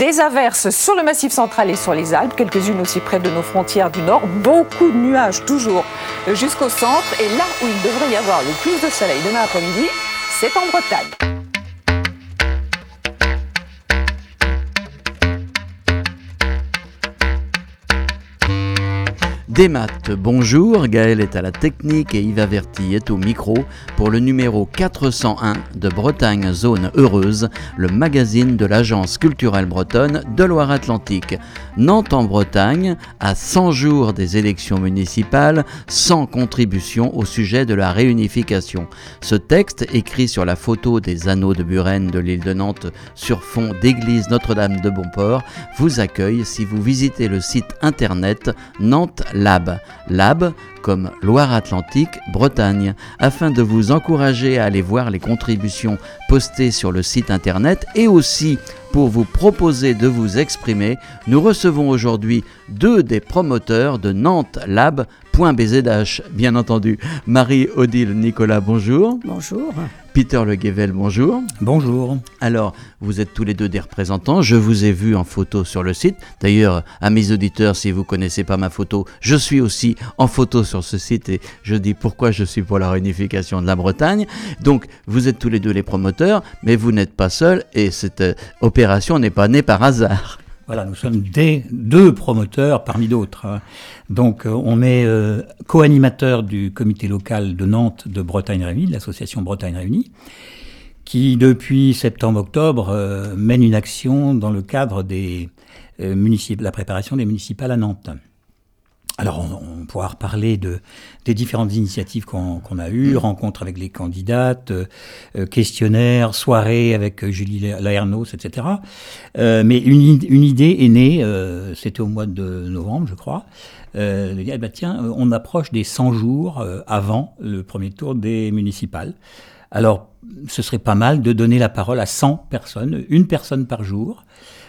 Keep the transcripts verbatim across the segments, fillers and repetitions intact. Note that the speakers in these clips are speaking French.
Des averses sur le Massif central et sur les Alpes, quelques-unes aussi près de nos frontières du nord. Beaucoup de nuages toujours jusqu'au centre. Et là où il devrait y avoir le plus de soleil demain après-midi, c'est en Bretagne. Des maths, bonjour, Gaël est à la technique et Yves Averti est au micro pour le numéro quatre cent un de Bretagne Zone Heureuse, le magazine de l'Agence culturelle bretonne de Loire-Atlantique. Nantes en Bretagne, à cent jours des élections municipales, sans contribution au sujet de la réunification. Ce texte, écrit sur la photo des anneaux de Buren de l'île de Nantes sur fond d'église Notre-Dame de Bonport, vous accueille si vous visitez le site internet Nantes Lab, Lab comme Loire-Atlantique, Bretagne, afin de vous encourager à aller voir les contributions postées sur le site internet et aussi pour vous proposer de vous exprimer. Nous recevons aujourd'hui deux des promoteurs de Nantes Lab point B Z H, bien entendu. Marie-Odile Nicolas, bonjour. Bonjour. Peter Le Guével, bonjour. Bonjour. Alors, vous êtes tous les deux des représentants. Je vous ai vu en photo sur le site. D'ailleurs, à mes auditeurs, si vous ne connaissez pas ma photo, je suis aussi en photo sur ce site et je dis pourquoi je suis pour la réunification de la Bretagne. Donc, vous êtes tous les deux les promoteurs, mais vous n'êtes pas seuls et cette euh, opération n'est pas née par hasard. Voilà, nous sommes des deux promoteurs parmi d'autres. Hein. Donc, euh, on est euh, co-animateur du comité local de Nantes de Bretagne Réunie, de l'association Bretagne Réunie, qui, depuis septembre-octobre, euh, mène une action dans le cadre des euh, municip- la préparation des municipales à Nantes. Alors, on, on pourra reparler de, des différentes initiatives qu'on, qu'on a eues, mmh. rencontres avec les candidates, euh, questionnaires, soirées avec Julie Laernos, et cetera. Euh, mais une, une idée est née, euh, c'était au mois de novembre, je crois, euh, de dire, eh ben, tiens, on approche des cent jours euh, avant le premier tour des municipales. Alors, ce serait pas mal de donner la parole à cent personnes, une personne par jour.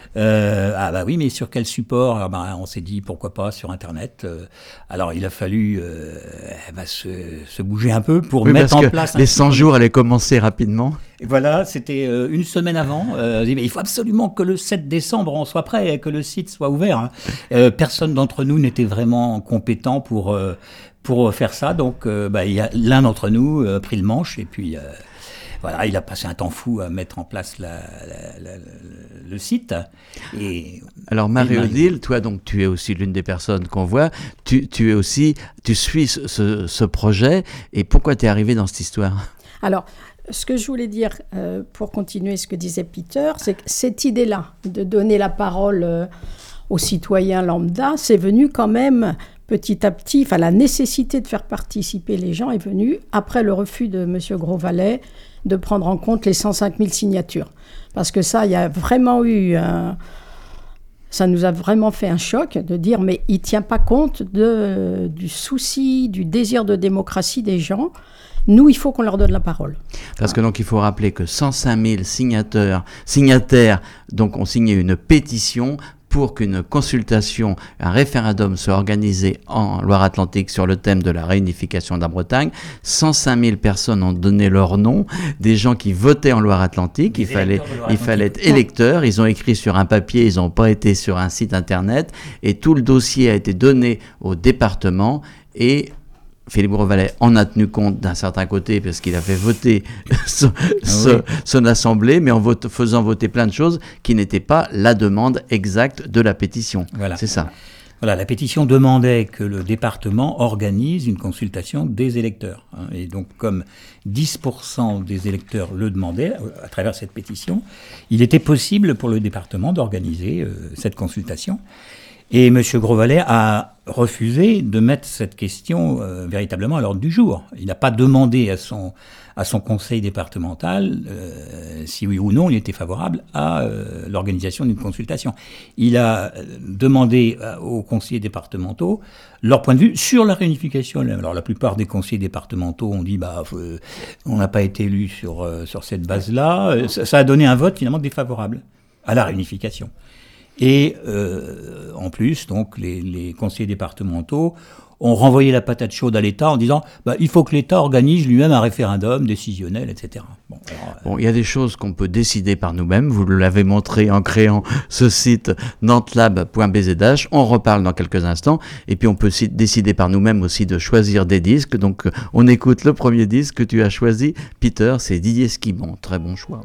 Euh, ah bah oui, mais sur quel support? Ah bah, on s'est dit pourquoi pas sur Internet. Euh, alors il a fallu euh, bah, se, se bouger un peu pour oui, mettre en parce que place. Les cent jours allaient commencer rapidement. Et voilà, c'était euh, une semaine avant. Euh, mais il faut absolument que le sept décembre on soit prêt, que le site soit ouvert. Hein. Euh, personne d'entre nous n'était vraiment compétent pour euh, pour faire ça. Donc euh, bah, il y a l'un d'entre nous euh, pris le manche et puis. Euh, Voilà, il a passé un temps fou à mettre en place la, la, la, la, le site. Et alors Marie-Odile, toi donc tu es aussi l'une des personnes qu'on voit. Tu, tu es aussi, tu suis ce, ce, ce projet. Et pourquoi tu es arrivée dans cette histoire? Alors, ce que je voulais dire, euh, pour continuer ce que disait Peter, c'est que cette idée-là de donner la parole euh, aux citoyens lambda, c'est venu quand même petit à petit. Enfin, la nécessité de faire participer les gens est venue après le refus de M. Grosvalet de prendre en compte les cent cinq mille signatures. Parce que ça, il y a vraiment eu... Un... Ça nous a vraiment fait un choc de dire, mais il ne tient pas compte de, du souci, du désir de démocratie des gens. Nous, il faut qu'on leur donne la parole. Parce que donc, il faut rappeler que cent cinq mille signataires, signataires donc, ont signé une pétition pour qu'une consultation, un référendum soit organisé en Loire-Atlantique sur le thème de la réunification de la Bretagne. cent cinq mille personnes ont donné leur nom, des gens qui votaient en Loire-Atlantique. Il fallait, il fallait être électeurs. Ils ont écrit sur un papier, ils n'ont pas été sur un site internet. Et tout le dossier a été donné au département et Philippe Grosvalet en a tenu compte d'un certain côté parce qu'il a fait voter son, ah son, oui. son assemblée, mais en vote, faisant voter plein de choses qui n'étaient pas la demande exacte de la pétition. Voilà. C'est ça. Voilà, la pétition demandait que le département organise une consultation des électeurs. Hein, et donc, comme dix pour cent des électeurs le demandaient à travers cette pétition, il était possible pour le département d'organiser euh, cette consultation. Et M. Grosvalet a refusé de mettre cette question euh, véritablement à l'ordre du jour. Il n'a pas demandé à son, à son conseil départemental euh, si oui ou non il était favorable à euh, l'organisation d'une consultation. Il a demandé euh, aux conseillers départementaux leur point de vue sur la réunification. Alors la plupart des conseillers départementaux ont dit bah, euh, on n'a pas été élus sur, euh, sur cette base-là. Ça, ça a donné un vote finalement défavorable à la réunification. Et euh, en plus, donc, les, les conseillers départementaux ont renvoyé la patate chaude à l'État en disant bah, il faut que l'État organise lui-même un référendum décisionnel, et cetera. Bon, alors, bon, il y a des choses qu'on peut décider par nous-mêmes. Vous l'avez montré en créant ce site nantelab point b z h. On reparle dans quelques instants. Et puis, on peut si- décider par nous-mêmes aussi de choisir des disques. Donc, on écoute le premier disque que tu as choisi, Peter, c'est Didier Esquimont. Très bon choix.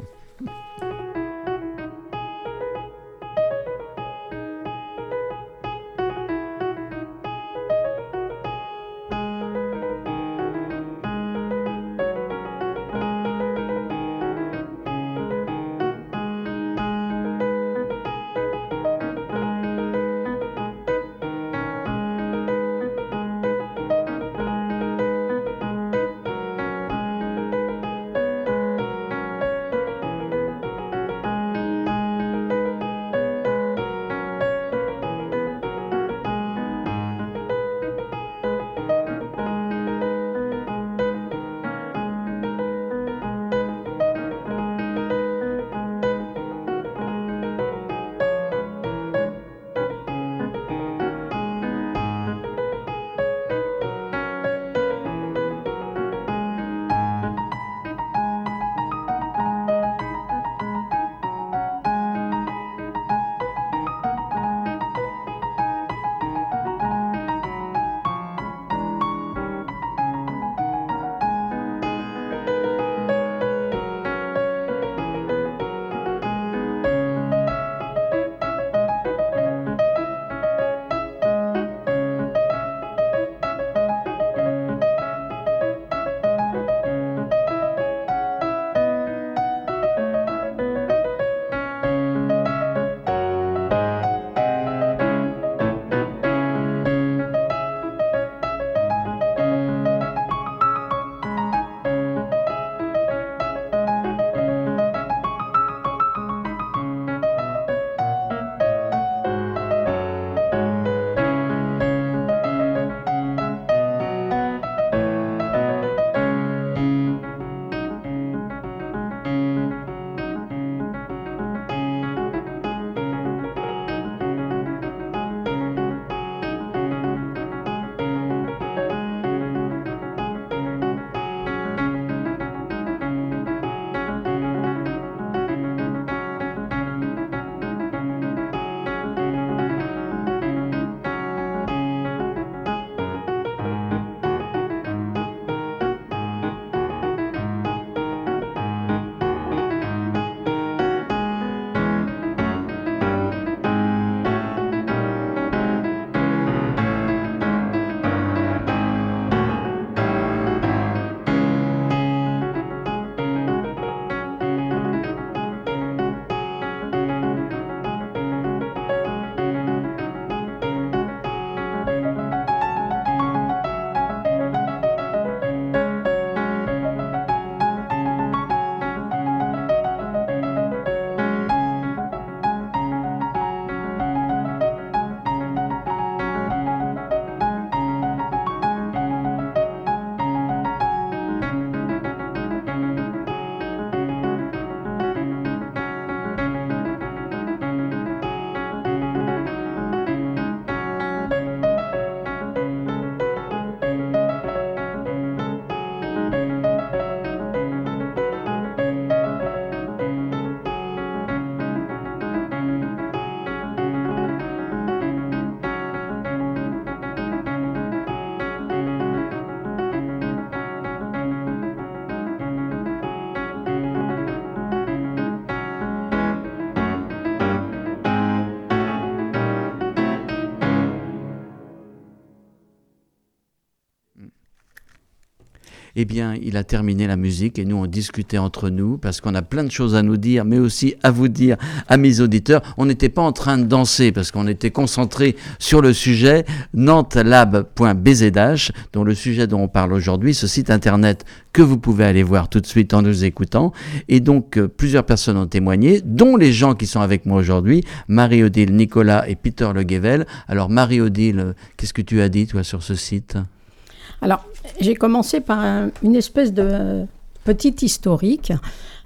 eh bien, il a terminé la musique et nous, on discutait entre nous parce qu'on a plein de choses à nous dire, mais aussi à vous dire, à mes auditeurs. On n'était pas en train de danser parce qu'on était concentré sur le sujet nantelab point b z h, dont le sujet dont on parle aujourd'hui, ce site internet que vous pouvez aller voir tout de suite en nous écoutant. Et donc, euh, plusieurs personnes ont témoigné, dont les gens qui sont avec moi aujourd'hui, Marie-Odile, Nicolas et Peter Le Guével. Alors, Marie-Odile, euh, qu'est-ce que tu as dit, toi, sur ce site ? Alors, j'ai commencé par un, une espèce de petit historique.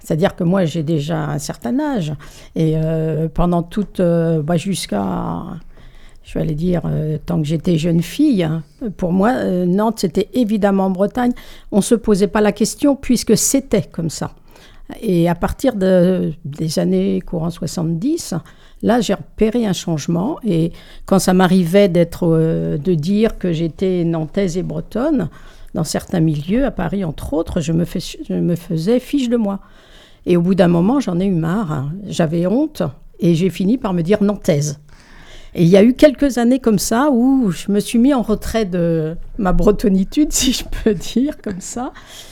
C'est-à-dire que moi, j'ai déjà un certain âge. Et euh, pendant toute... Euh, bah, jusqu'à... Je vais aller dire, euh, tant que j'étais jeune fille, hein, pour moi, euh, Nantes, c'était évidemment en Bretagne. On ne se posait pas la question puisque c'était comme ça. Et à partir de, des années courant soixante-dix, là, j'ai repéré un changement. Et quand ça m'arrivait d'être, euh, de dire que j'étais nantaise et bretonne, dans certains milieux, à Paris entre autres, je me, fais, je me faisais fiche de moi. Et au bout d'un moment, j'en ai eu marre. Hein. J'avais honte et j'ai fini par me dire nantaise. Et il y a eu quelques années comme ça où je me suis mis en retrait de ma bretonitude, si je peux dire, comme ça.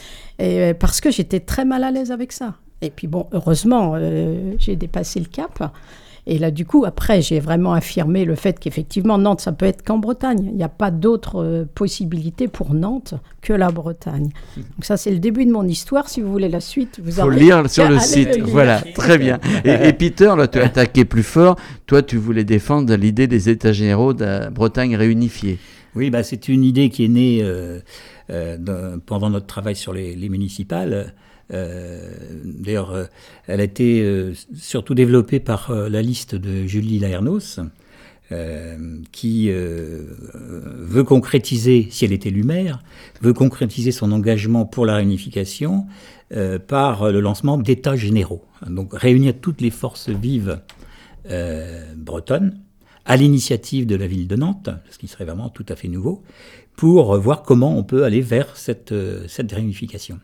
Et parce que j'étais très mal à l'aise avec ça. Et puis bon, heureusement, euh, j'ai dépassé le cap. Et là, du coup, après, j'ai vraiment affirmé le fait qu'effectivement, Nantes, ça peut être qu'en Bretagne. Il n'y a pas d'autre euh, possibilité pour Nantes que la Bretagne. Donc ça, c'est le début de mon histoire. Si vous voulez la suite, vous faut aurez... lire sur le Allez site. le lire. Voilà, très bien. Et, et Peter, là, tu as attaqué plus fort. Toi, tu voulais défendre l'idée des États généraux de la Bretagne réunifiée. Oui, bah, c'est une idée qui est née euh, euh, dans, pendant notre travail sur les, les municipales. Euh, d'ailleurs, euh, elle a été euh, surtout développée par euh, la liste de Julie Laernos, euh, qui euh, veut concrétiser, si elle est élue maire, veut concrétiser son engagement pour la réunification euh, par le lancement d'états généraux. Donc réunir toutes les forces vives euh, bretonnes à l'initiative de la ville de Nantes, ce qui serait vraiment tout à fait nouveau, pour voir comment on peut aller vers cette, cette réunification.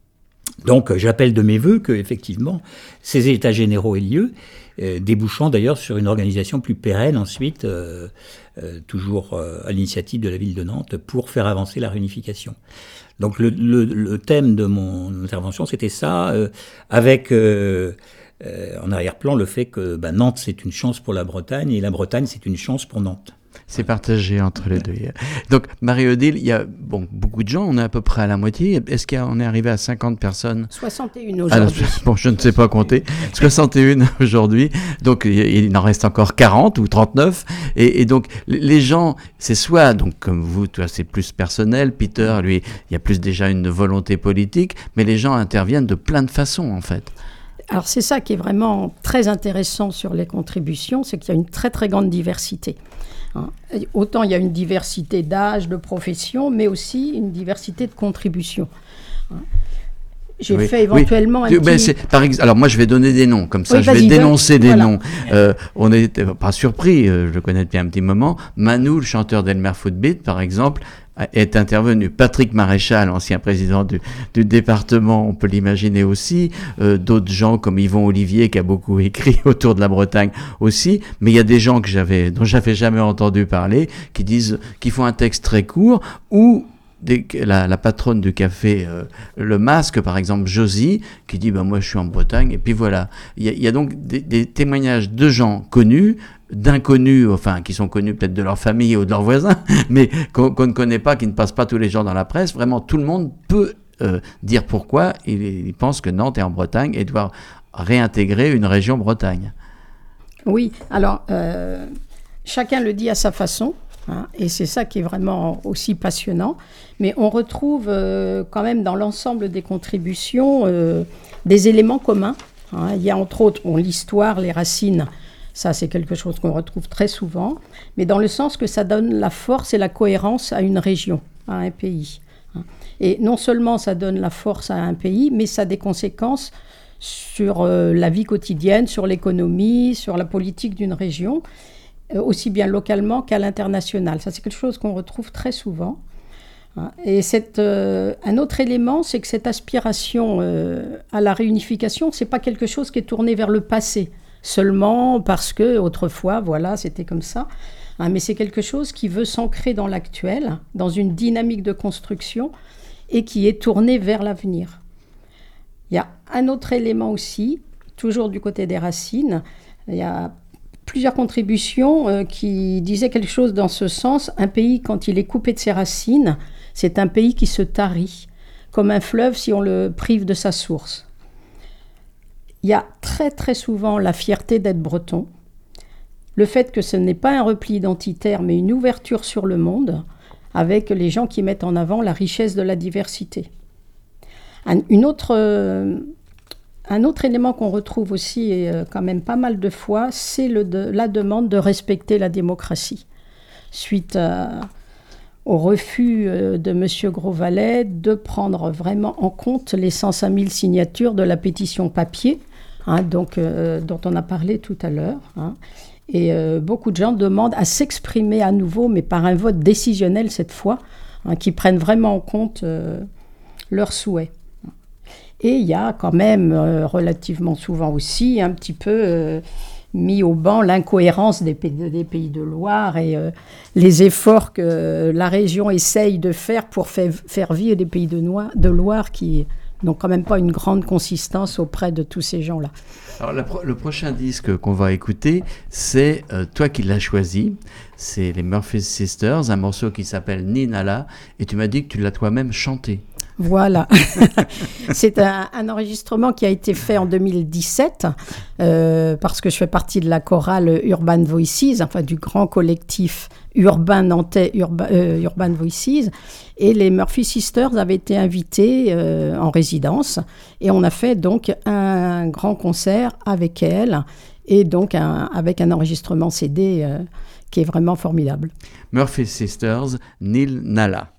Donc j'appelle de mes voeux qu'effectivement ces états généraux aient lieu, euh, débouchant d'ailleurs sur une organisation plus pérenne ensuite, euh, euh, toujours euh, à l'initiative de la ville de Nantes, pour faire avancer la réunification. Donc le, le, le thème de mon intervention, c'était ça, euh, avec euh, euh, en arrière-plan le fait que bah, Nantes c'est une chance pour la Bretagne et la Bretagne c'est une chance pour Nantes. C'est partagé entre les deux. Donc, Marie-Odile, il y a bon, beaucoup de gens, on est à peu près à la moitié. Est-ce qu'on est arrivé à cinquante personnes ? soixante et une aujourd'hui. Alors, bon, je ne sais pas compter. soixante et une aujourd'hui. Donc, il en reste encore quarante ou trente-neuf. Et, et donc, les gens, c'est soit, donc, comme vous, toi, c'est plus personnel. Peter, lui, il y a plus déjà une volonté politique. Mais les gens interviennent de plein de façons, en fait. Alors, c'est ça qui est vraiment très intéressant sur les contributions, c'est qu'il y a une très, très grande diversité. Autant il y a une diversité d'âge, de profession, mais aussi une diversité de contributions. J'ai oui, fait éventuellement oui. un ben petit... par ex... Alors moi je vais donner des noms, comme ça oui, je vais dénoncer des voilà. noms. Euh, on n'est pas surpris, euh, je le connais depuis un petit moment. Manu, le chanteur d'Elmer Footbeat, par exemple, est intervenu. Patrick Maréchal, ancien président du, du département, on peut l'imaginer aussi. Euh, d'autres gens comme Yvon Olivier qui a beaucoup écrit autour de la Bretagne aussi. Mais il y a des gens que j'avais, dont j'avais jamais entendu parler, qui disent, qui font un texte très court ou Des, la, la patronne du café euh, Le Masque, par exemple, Josie, qui dit bah, « moi je suis en Bretagne », et puis voilà. Il y a, il y a donc des, des témoignages de gens connus, d'inconnus, enfin, qui sont connus peut-être de leur famille ou de leurs voisins, mais qu'on, qu'on ne connaît pas, qui ne passent pas tous les jours dans la presse. Vraiment, tout le monde peut euh, dire pourquoi il, il pense que Nantes est en Bretagne et doit réintégrer une région Bretagne. Oui, alors, euh, chacun le dit à sa façon. Hein, et c'est ça qui est vraiment aussi passionnant. Mais on retrouve euh, quand même dans l'ensemble des contributions euh, des éléments communs. Hein. Il y a entre autres bon, l'histoire, les racines. Ça, c'est quelque chose qu'on retrouve très souvent. Mais dans le sens que ça donne la force et la cohérence à une région, à un pays. Hein. Et non seulement ça donne la force à un pays, mais ça a des conséquences sur euh, la vie quotidienne, sur l'économie, sur la politique d'une région, aussi bien localement qu'à l'international. Ça, c'est quelque chose qu'on retrouve très souvent. Et cette, euh, un autre élément, c'est que cette aspiration euh, à la réunification, c'est pas quelque chose qui est tourné vers le passé, seulement parce que autrefois, voilà, c'était comme ça. Hein, mais c'est quelque chose qui veut s'ancrer dans l'actuel, dans une dynamique de construction, et qui est tourné vers l'avenir. Il y a un autre élément aussi, toujours du côté des racines, il y a plusieurs contributions euh, qui disaient quelque chose dans ce sens. Un pays, quand il est coupé de ses racines, c'est un pays qui se tarit, comme un fleuve si on le prive de sa source. Il y a très très souvent la fierté d'être breton, le fait que ce n'est pas un repli identitaire, mais une ouverture sur le monde, avec les gens qui mettent en avant la richesse de la diversité. Un, une autre... Euh, un autre élément qu'on retrouve aussi et, euh, quand même pas mal de fois, c'est le de, la demande de respecter la démocratie. Suite à, au refus euh, de M. Grosvalet de prendre vraiment en compte les cent cinq mille signatures de la pétition papier, hein, donc, euh, dont on a parlé tout à l'heure. Hein. Et euh, beaucoup de gens demandent à s'exprimer à nouveau, mais par un vote décisionnel cette fois, hein, qui prennent vraiment en compte euh, leurs souhaits. Et il y a quand même euh, relativement souvent aussi un petit peu euh, mis au banc l'incohérence des pays, des pays de Loire et euh, les efforts que la région essaye de faire pour faire, faire vivre des pays de, Noir, de Loire qui n'ont quand même pas une grande consistance auprès de tous ces gens-là. Alors la pro- le prochain disque qu'on va écouter, c'est euh, toi qui l'as choisi, c'est les Murphy Sisters, un morceau qui s'appelle Ninala, et tu m'as dit que tu l'as toi-même chanté. Voilà. C'est un, un enregistrement qui a été fait en deux mille dix-sept, euh, parce que je fais partie de la chorale Urban Voices, enfin du grand collectif urbain nantais Urba, euh, Urban Voices, et les Murphy Sisters avaient été invités euh, en résidence, et on a fait donc un grand concert avec elles, et donc un, avec un enregistrement C D euh, qui est vraiment formidable. Murphy Sisters, Nil Nala.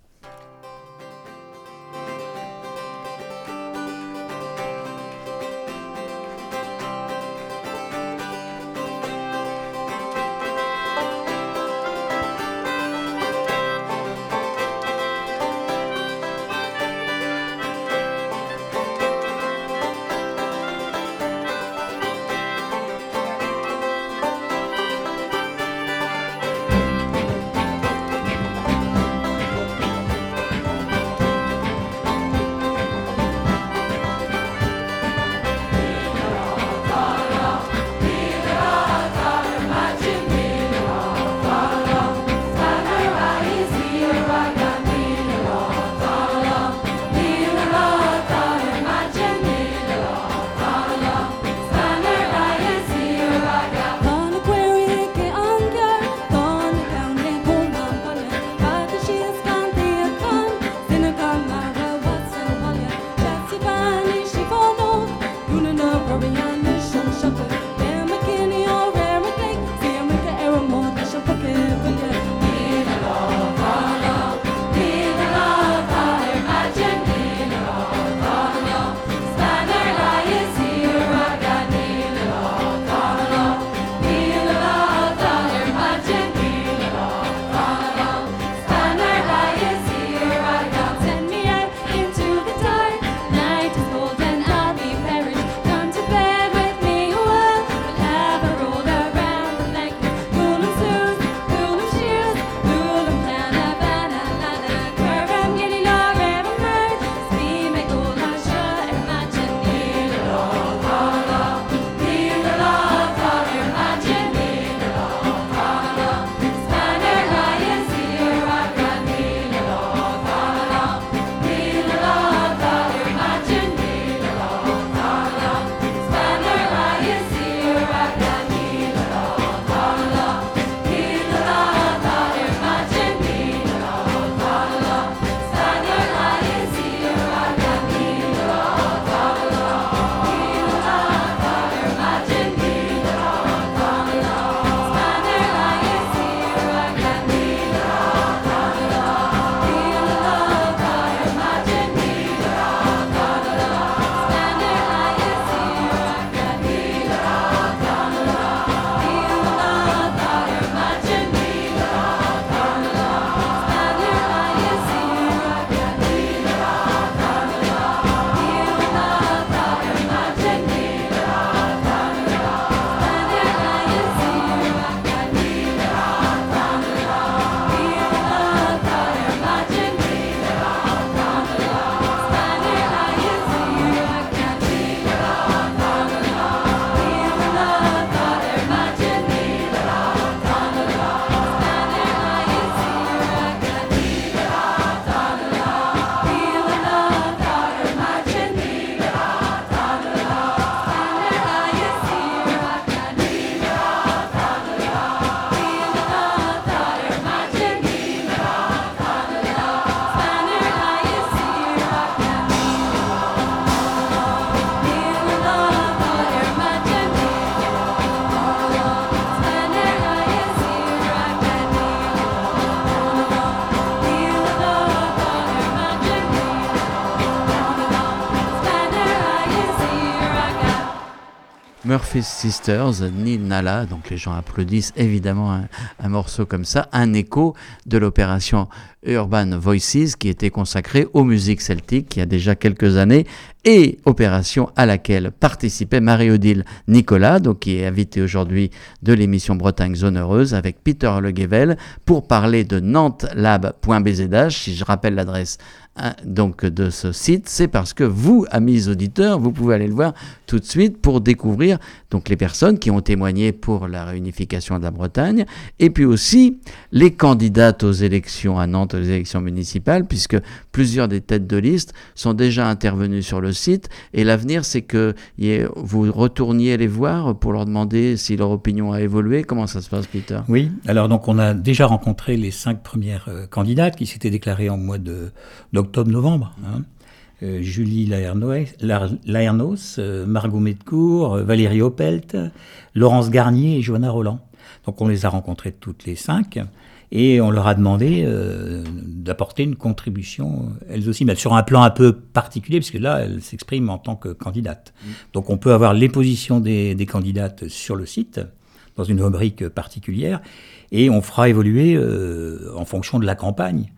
Murphy Sisters, Ni Nala, donc les gens applaudissent évidemment un, un morceau comme ça, un écho de l'opération Urban Voices qui était consacrée aux musiques celtiques il y a déjà quelques années et opération à laquelle participait Marie-Odile Nicolas, donc qui est invitée aujourd'hui de l'émission Bretagne Zone Heureuse avec Peter Le Guével pour parler de nantelab point b z h. Si je rappelle l'adresse hein, donc de ce site, c'est parce que vous, amis auditeurs, vous pouvez aller le voir tout de suite pour découvrir donc les personnes qui ont témoigné pour la réunification de la Bretagne et puis aussi les candidates aux élections à Nantes, aux élections municipales, puisque plusieurs des têtes de liste sont déjà intervenues sur le site et l'avenir c'est que vous retourniez les voir pour leur demander si leur opinion a évolué. Comment ça se passe, Peter ? Oui, alors donc on a déjà rencontré les cinq premières euh, candidates qui s'étaient déclarées en mois de, d'octobre-novembre. Hein. Euh, Julie Laernois, Laernos, euh, Margot Medcourt, euh, Valérie Opelt, Laurence Garnier et Johanna Roland. Donc on les a rencontrées toutes les cinq et on leur a demandé euh, d'apporter une contribution, elles aussi, mais sur un plan un peu particulier, parce que là, elles s'expriment en tant que candidates. Mmh. Donc on peut avoir les positions des, des candidates sur le site, dans une rubrique particulière, et on fera évoluer euh, en fonction de la campagne.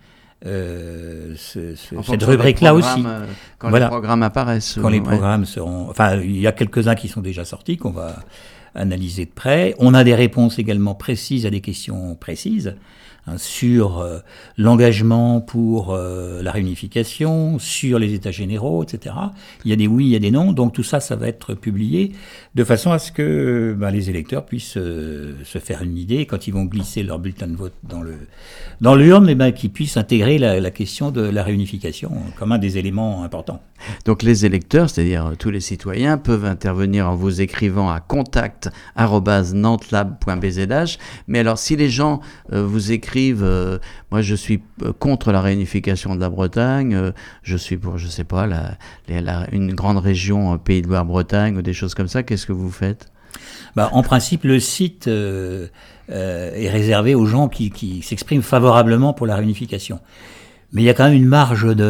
Euh, ce, ce, cette rubrique-là aussi. Euh, quand voilà. les programmes apparaissent. Quand euh, les programmes ouais. seront... Enfin, il y a quelques-uns qui sont déjà sortis, qu'on va analyser de près. On a des réponses également précises à des questions précises, hein, sur euh, l'engagement pour euh, la réunification, sur les états généraux, et cetera. Il y a des oui, il y a des non. Donc tout ça, ça va être publié de façon à ce que ben, les électeurs puissent euh, se faire une idée quand ils vont glisser leur bulletin de vote dans le dans l'urne, et ben, qu'ils puissent intégrer la, la question de la réunification comme un des éléments importants. Donc les électeurs, c'est-à-dire tous les citoyens, peuvent intervenir en vous écrivant à contact arobase nantelab point b z h. Mais alors si les gens euh, vous écrivent euh, « moi je suis contre la réunification de la Bretagne, euh, je suis pour, je sais pas, la, la, la, une grande région euh, Pays de Loire-Bretagne » ou des choses comme ça, qu'est-ce que vous faites ? Bah, en principe, le site euh, euh, est réservé aux gens qui, qui s'expriment favorablement pour la réunification. Mais il y a quand même une marge de,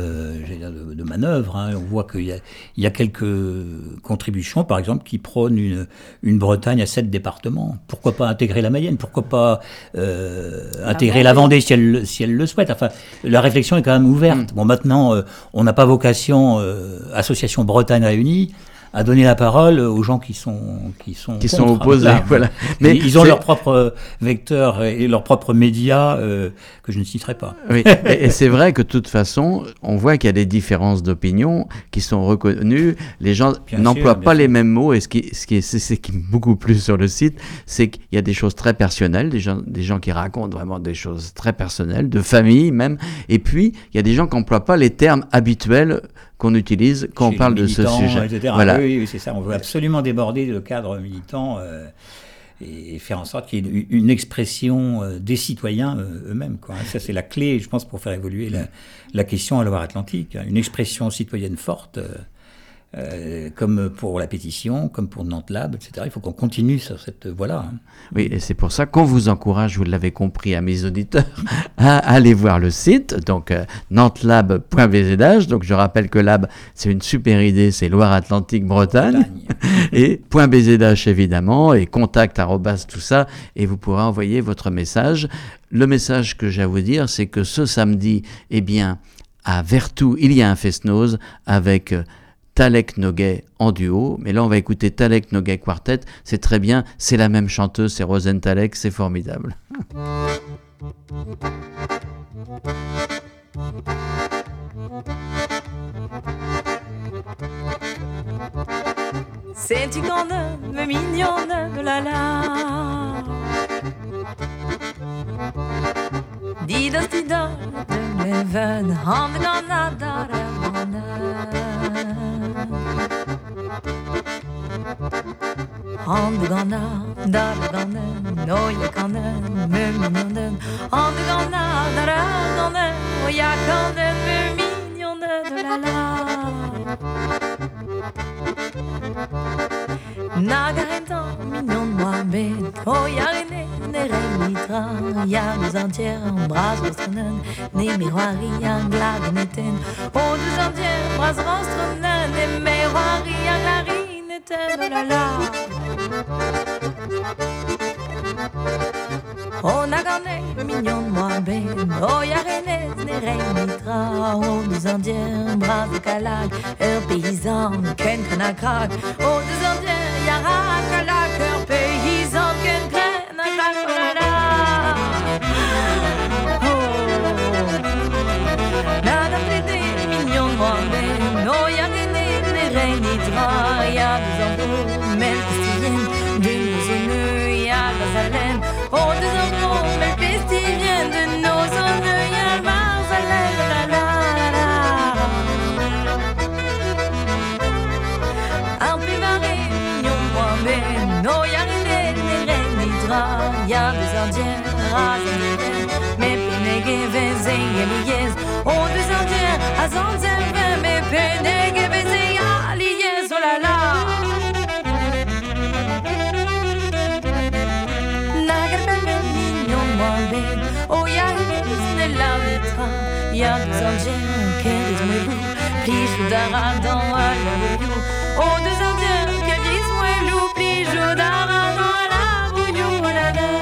de, de manœuvre. Hein. On voit qu'il y a, il y a quelques contributions, par exemple, qui prônent une, une Bretagne à sept départements. Pourquoi pas intégrer la Mayenne ? Pourquoi pas euh, intégrer la Vendée si elle, si elle le souhaite ? Enfin, la réflexion est quand même ouverte. Mmh. Bon, maintenant, euh, on n'a pas vocation, euh, Association Bretagne Réunie, à donner la parole aux gens qui sont qui sont qui contre, sont opposés. Là, voilà. Mais ils ont leur propre vecteur et leurs propres médias euh, que je ne citerai pas. Oui. et, et c'est vrai que de toute façon, on voit qu'il y a des différences d'opinion qui sont reconnues. Les gens bien n'emploient sûr, pas sûr. les mêmes mots. Et ce qui ce qui est c'est, c'est qui beaucoup plus sur le site, c'est qu'il y a des choses très personnelles, des gens des gens qui racontent vraiment des choses très personnelles, de famille même. Et puis il y a des gens qui n'emploient pas les termes habituels qu'on utilise quand Chez on parle de ce sujet. et cetera. Voilà. Oui, oui, c'est ça. On veut absolument déborder le cadre militant euh, et faire en sorte qu'il y ait une expression euh, des citoyens euh, eux-mêmes. Quoi. Ça, c'est la clé, je pense, pour faire évoluer la, la question à Loire-Atlantique. Une expression citoyenne forte, euh, euh, comme pour la pétition, comme pour Nantelab, et cetera. Il faut qu'on continue sur cette voie-là. Hein. Oui, et c'est pour ça qu'on vous encourage, vous l'avez compris, à mes auditeurs, à aller voir le site, donc euh, nantelab point b z h. Donc je rappelle que Lab, c'est une super idée, c'est Loire-Atlantique Bretagne. Et .bzh évidemment, et contact arrobas tout ça, et vous pourrez envoyer votre message. Le message que j'ai à vous dire, c'est que ce samedi, eh bien, à Vertou, il y a un Fest-Noz avec euh, Talek Noguet en duo, mais là on va écouter Talek Noguet Quartet, c'est très bien, c'est la même chanteuse, c'est Rosen Talek, c'est formidable. C'est une grande, mignonne, la la. Didos, didos, leven, hand gonna darana. Hand gonna darana, no jag kan den, mumionen. Hand gonna darana, och jag kan den, mumionen, la la. Nagarenta, mignon de moi bête. Oh, y'a René, ne regnitra. Y'a deux entières, embrasse rostronen. Ne miroiri, un gladen eten. Oh, deux entières, embrasse rostronen. Ne miroiri, un glarin mitaine, oh là là. On a gagné le mignon de moi ben, oh y'a René, n'est rien mitra, oh des Indiens, bras de calac, un paysan, ken canacrac, oh des Indiens, y'a racalac, un paysan, ken canacrac, oh là là. Nada traité, mignon de moi ben, oh y'a René, n'est rien mitra, y'a des enfants, même qui viennent d'une maisonneux, y'a des haleines. Oh, des enfants, mais qu'est-ce viennent de nos zones, y'a le Marzalène, la la la la. Un pivaré, mignon, moi, mais non, y'a rien, ni rien, ni drap, y'a des Indiens, rasés, mais pénégués, vézés, y'a oh, des Indiens, à Zanzervin, mais pénégués, vézés, y'a liés, oh là là. Oh, y'a une la vitra, y'a des Indiens qui disent moi loup, pli joudara dans la bouillou. Oh, des Indiens qui disent moi loup, pli joudara dans la bouillou. Oh là là.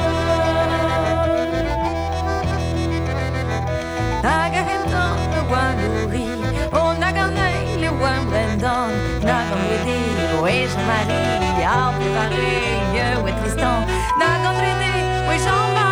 Agarétan, le Wandouri, oh, Naganaï, le Wambrendan, Nagamredi, oui, Jean-Marie, y'a préparé, y'a ouais Tristan, Nagamredi, oui, Jean-Marie.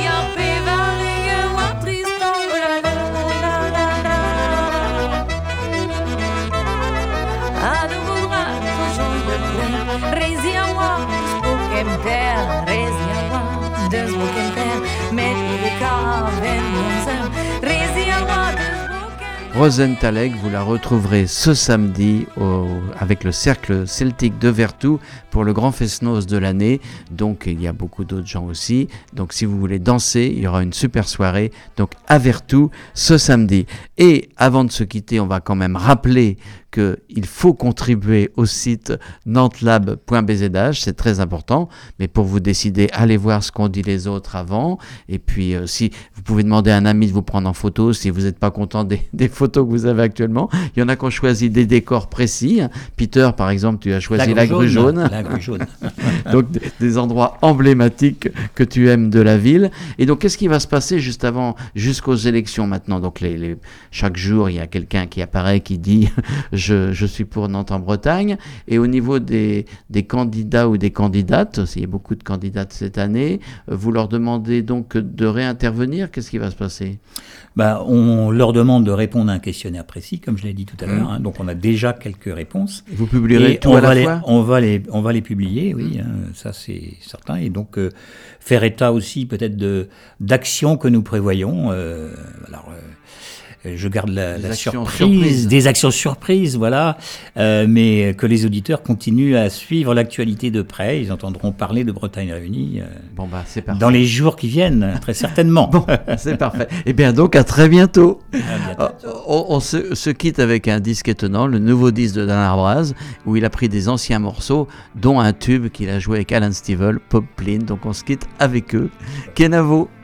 Rosenthalek, vous la retrouverez ce samedi au, avec le cercle celtique de Vertou pour le grand fest-noz de l'année. Donc il y a beaucoup d'autres gens aussi. Donc si vous voulez danser, il y aura une super soirée donc à Vertou ce samedi. Et avant de se quitter, on va quand même rappeler qu'il faut contribuer au site nantelab point b z h, c'est très important, mais pour vous décider, allez voir ce qu'ont dit les autres avant, et puis euh, si vous pouvez demander à un ami de vous prendre en photo, si vous n'êtes pas content des, des photos que vous avez actuellement, il y en a qui ont choisi des décors précis. Peter, par exemple, tu as choisi la grue jaune, la grue jaune. donc des, des endroits emblématiques que tu aimes de la ville. Et donc qu'est-ce qui va se passer juste avant, jusqu'aux élections maintenant? Donc les, les, chaque jour, il y a quelqu'un qui apparaît, qui dit Je, je suis pour Nantes en Bretagne. Et au niveau des, des candidats ou des candidates, il y a beaucoup de candidates cette année, vous leur demandez donc de réintervenir. Qu'est-ce qui va se passer? Bah, on leur demande de répondre à un questionnaire précis, comme je l'ai dit tout à l'heure. Mmh. Hein, donc on a déjà quelques réponses. Vous publierez et tout on à va la les, fois on va les, on va les publier, oui, hein, ça c'est certain. Et donc euh, faire état aussi peut-être de d'actions que nous prévoyons. Euh, alors. Euh, Je garde la, la surprise, surprises. des actions surprises, voilà, euh, mais que les auditeurs continuent à suivre l'actualité de près. Ils entendront parler de Bretagne Réunie euh, bon bah, c'est parfait. Dans les jours qui viennent, très certainement. Bon, c'est parfait. Et bien donc, à très bientôt. À bientôt. On, on se, se quitte avec un disque étonnant, le nouveau disque de Dan Arbraz, où il a pris des anciens morceaux, dont un tube qu'il a joué avec Alan Stivell, Pop Plin. Donc on se quitte avec eux. Kenavo.